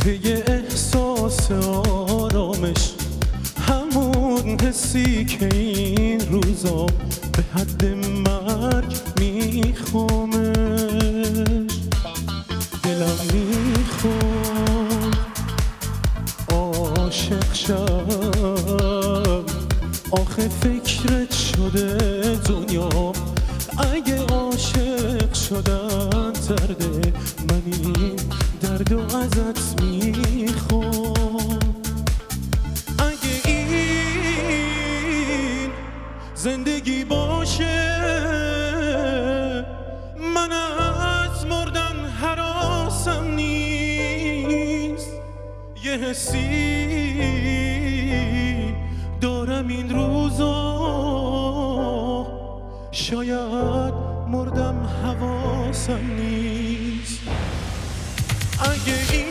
پی احساس آرامش، همون حسی که این روزا به حد مرگ میخوامش. دلم میخواد عاشق شم، آخه فکرت شده دنیا. اگه عاشق شدن درده، من این دردو ازت میخوام. اگه این زندگی باشه، من از مردن هراسم نیست. یه حسی دارم این روزا، شاید مردم حواسم نیست. اگه این